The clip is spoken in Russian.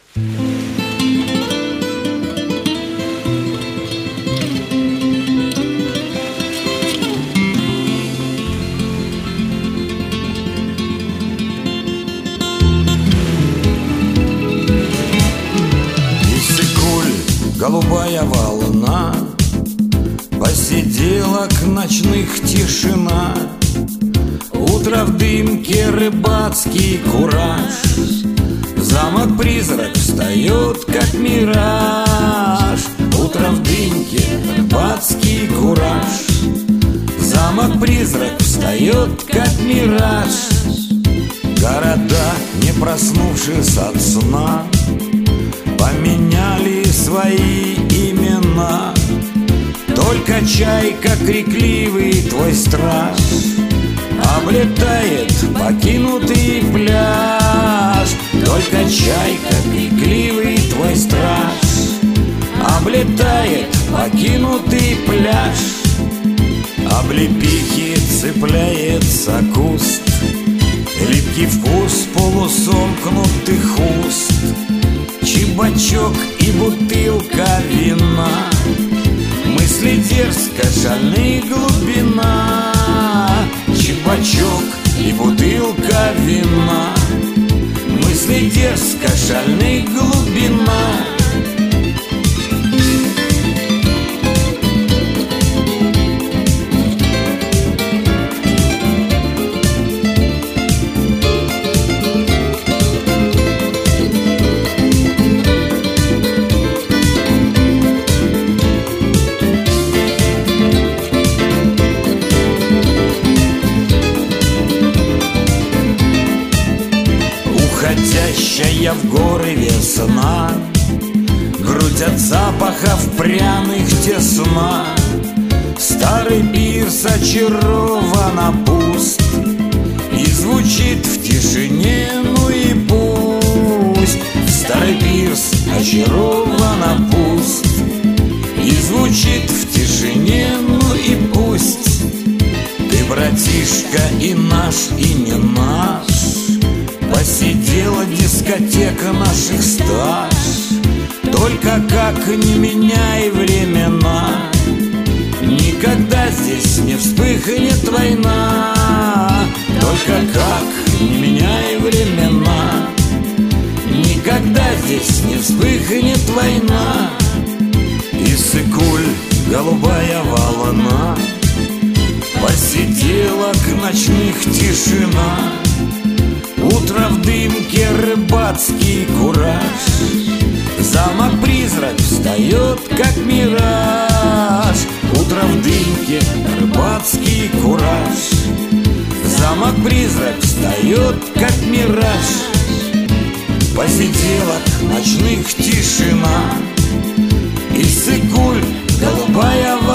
Голубая волна, посиделок ночных тишина, утро в дымке, рыбацкий кураж, замок-призрак встает, как мираж. Утро в дымке, рыбацкий кураж, замок-призрак встает, как мираж. Города, не проснувшись от сна, поменяли свои имена. Только чайка, крикливый твой страж, облетает покинутый пляж. Только чайка, крикливый твой страж, облетает покинутый пляж. Облепихи цепляется куст, липкий вкус полусомкнутых уст. Чебачок и бутылка вина, мысли дерзко, шальные глубина. Чебачок и бутылка вина, мысли дерзко, шальные глубина. Уходящая в горы весна, грудь от запахов пряных тесна. Старый пирс очарованно пуст, и звучит в тишине, ну и пусть. Старый пирс очарованно пуст, и звучит в тишине, ну и пусть. Ты, братишка, и наш, и не наш, посидела дискотека наших стаж. Только как не меняй времена, никогда здесь не вспыхнет война. Только как не меняй времена, никогда здесь не вспыхнет война. Иссык-Куль, голубая волна, посиделок ночных тишина. Утро в дымке, рыбацкий кураж, замок-призрак встает, как мираж. Утро в дымке, рыбацкий кураж, замок-призрак встает, как мираж. Посиделок ночных тишина, Иссык-Куль, голубая волна.